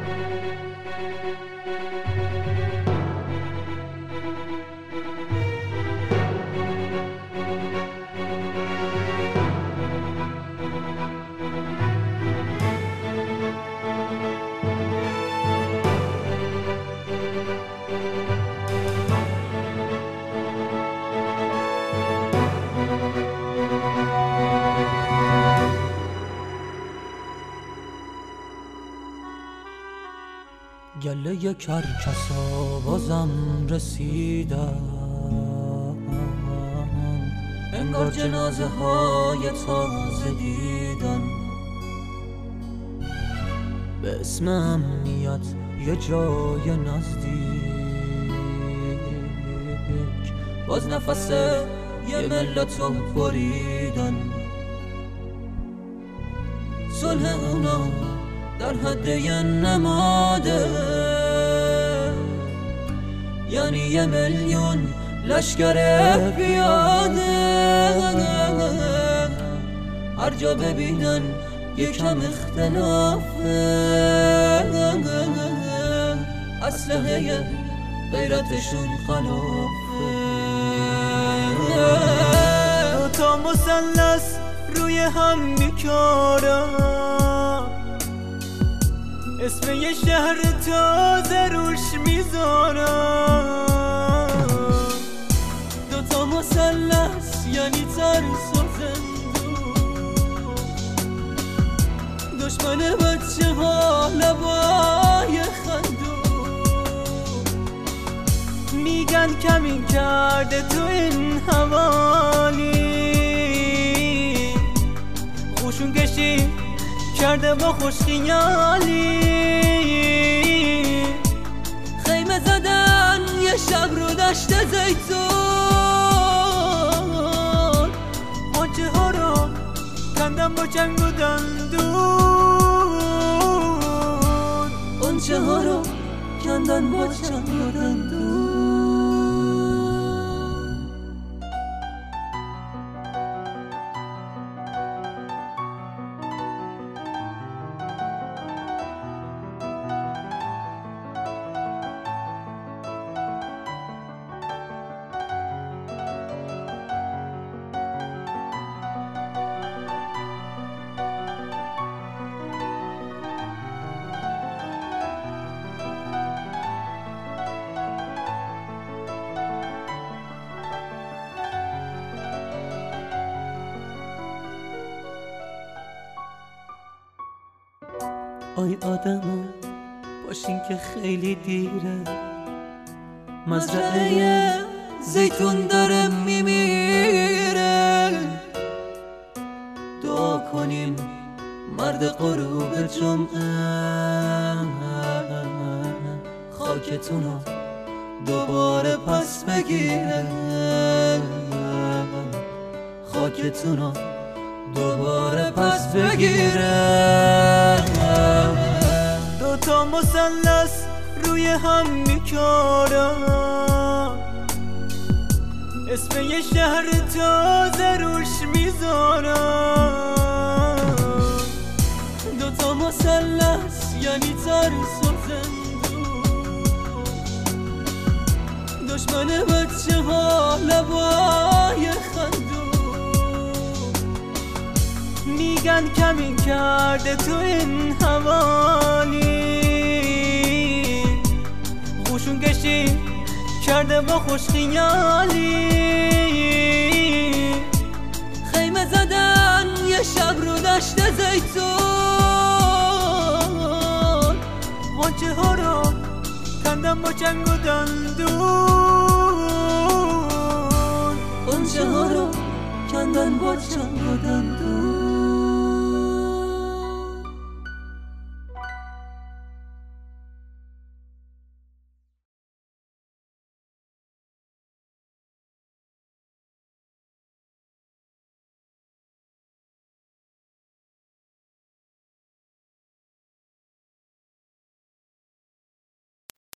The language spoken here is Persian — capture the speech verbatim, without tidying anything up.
گله کرکسا بازم رسیدم، انگار جنازه های تازه دیدن. به اسم امنیت یه جای نزدیک، باز نفس یه ملتو بریدن. صلح اونا در حد یه نماده، یعنی یه میلیون لشکر پیاده. هر جا ببینن یکم اختلافه، اسلحه غیرتشون خلافه. دوتا مثلث روی هم میکارم، اسم یه شهر تازه روش میذارم. دوتا مثلث یعنی ترس و زندون، دشمن بچه ها لبای خندون. میگن کمین کرده تو این حوالی، خوشون کشی کرده با خوش خیالی. خیمه زدن یه شب رو دشت زیتون، آنچه ها رو کندن با جنگ و دندون. آنچه ها رو کندن با جنگ و دندون. آی آدما باشین که خیلی دیره، مزرعه زیتون داره میمیره. دعا کنیم مرد غروب جمعه، خاکتونو دوباره پس بگیره. خاکتونو دوباره پس بگیره. دوتا مثلث روی هم میکارم، اسم یه شهر تازه روش میذارم. دوتا مثلث یعنی ترس و زندون، دشمن بچه ها لبای خندون. میگن کمین کرده تو این حوالی، خوشون کشی کرده با خوش خیالی. خیمه زدن یه شب رو دشت زیتون، آنچه ها رو کندن با جنگ و دندون. آنچه ها رو کندن با جنگ و دندون.